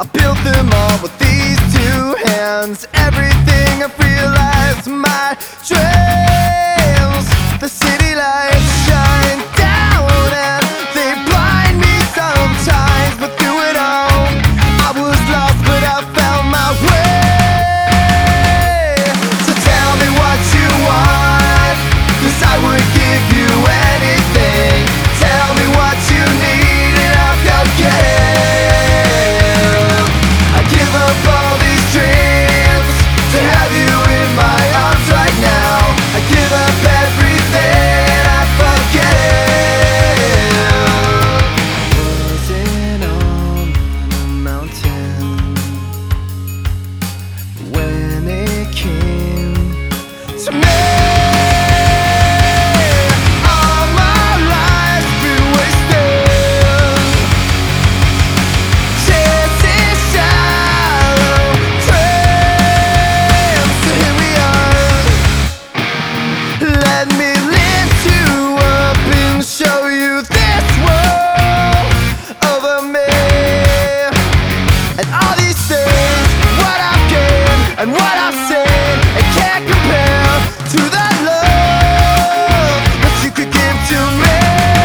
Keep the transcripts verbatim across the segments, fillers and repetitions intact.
I built them all with these two hands. Everything I've realized, my dreams. The city lights shine down and they blind me sometimes, but through it all, I was lost but I found my way. So tell me what you want, 'cause I would give you anything. Tell me what you need and I'll go get it. I give up all these dreams to have you in my arms right now. I give up everything, I forget it. Wasn't on a mountain when it came to me. And what I've seen, it can't compare to the love that you could give to me.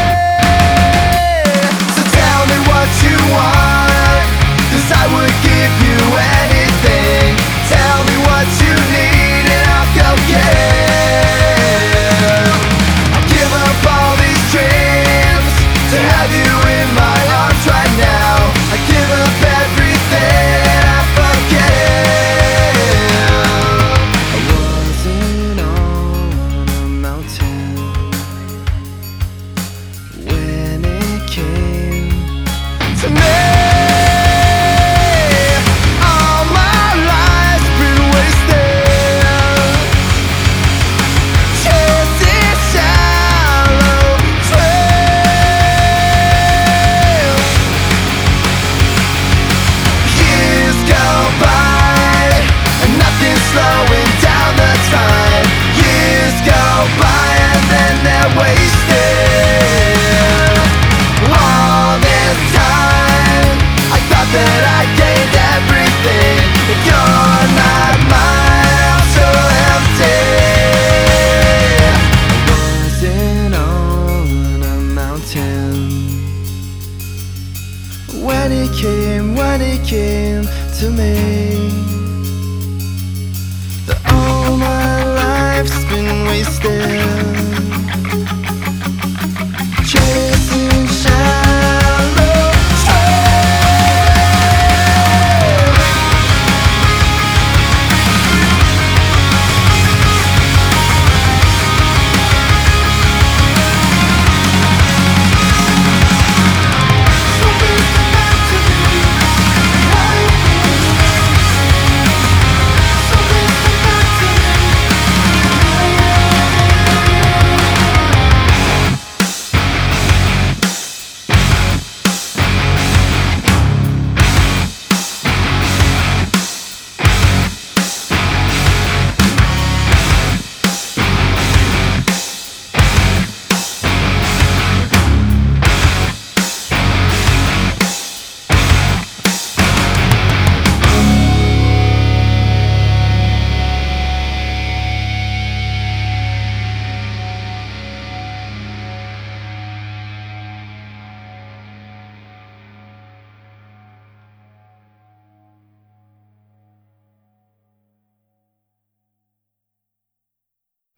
So tell me what you want, 'cause I would give you anything. Tell me what you need and I'll go get it. I give up all these dreams to have you in my arms right now. I give up everything, I forget it. To me, all my life's been wasted, chasing shallow trails. Years go by and nothing's slowing down the time. Years go by and then they're wasted. All this time that I gained everything, and you're not mine, I'm so empty. I wasn't on a mountain when it came, when it came to me. That all my life's been wasted.